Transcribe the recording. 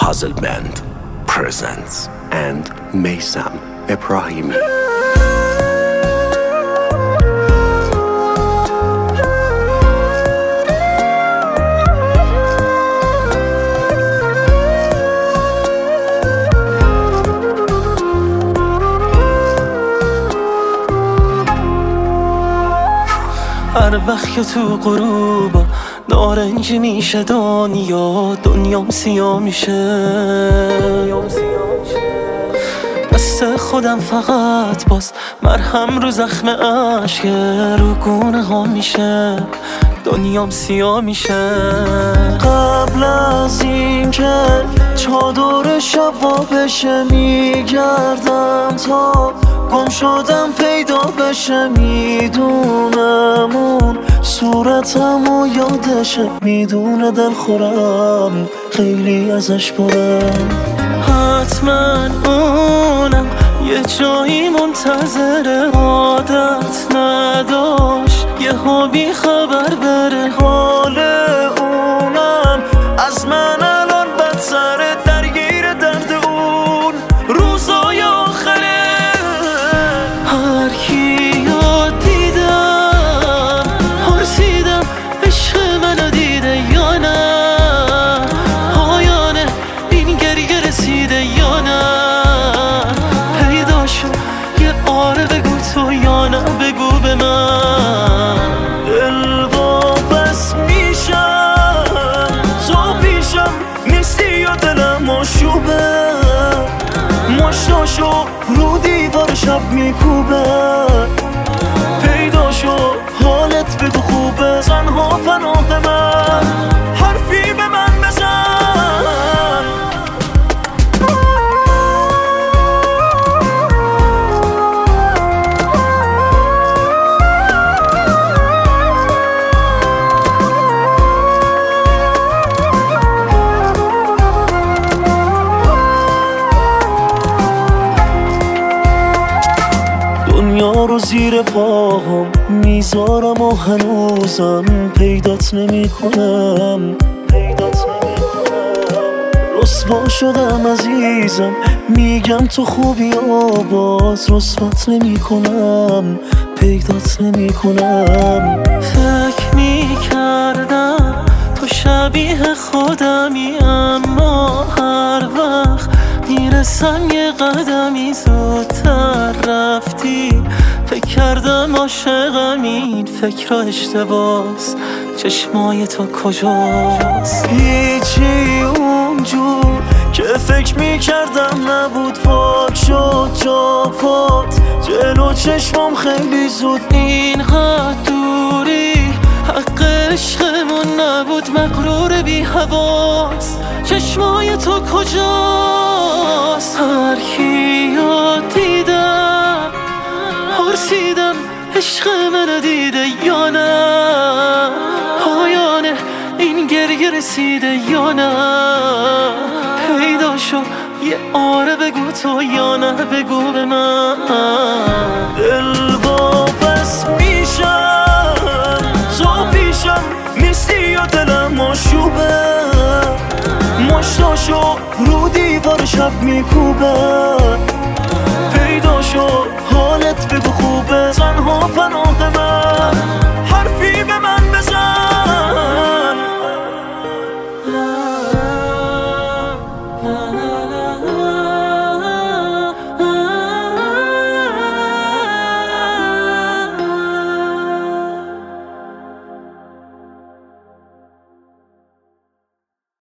Puzzle Band presents and Meysam Ebrahimi. هر وقت که تو غروبا نارنجی میشه دنیام سیاه میشه. دست خودم فقط باز مرهم رو زخم عشق رو گونه ها میشه. دنیام سیاه میشه. قبل از این که چادر شبا بشه میگردم تا گم شدم پیدا بشه. میدونم اون صورتمو یادشه. میدونه دل خورم خیلی ازش برم. حتما اونم یه جایی منتظر عادت نداشت یه ها بی خبر بره. حال اونم از من الان بدتره. درگیر درد اون روزای آخره. هر کیو دیدم پرسیدم عشق منو دیده یا نه. پایانه این گریه رسیده یا نه. پیدا شد یه آره بگو تو یا نه بگو به من. دل واپس میشم تو پیشم نیستی یا دلم آشوبه. مشتاشو رو دیوار شب میکوبه. پیدا شو حالت بگو خوبه. تنها پناه من حرفی به من بزن. دنیا رو زیر پاهم میذارم و هنوزم پیدات نمی کنم. رسوا شدم عزیزم میگم تو خوبی باز رسوات نمی کنم. پیدات نمی کنم. فکر میکردم تو شبیه خودمی اما هر وقت میرسم یه قدمی زودتر رفتی. فکر کردم عاشقم این فکر را اشتباس. چشمای تو کجاست؟ هیچی اونجور که فکر میکردم نبود. پاک شد جا پات جلو چشمام خیلی زود. اینقدر دوری حق عشقمون نبود. مغرور بی حواس چشمای تو کجاست؟ هر کیو دیدم پرسیدم عشق منو دیده یا نه. پایانه این گریه رسیده یا نه. پیدا شو یه آره بگو تو یا نه بگو به من. دل واپس میشم تو پیشم نیستی یا دلم آشوبه. مشتاشو رو دیوار شب میکوبه. پیدا شو حالت بگو خوبه. تنها پناه من حرفی به من بزن.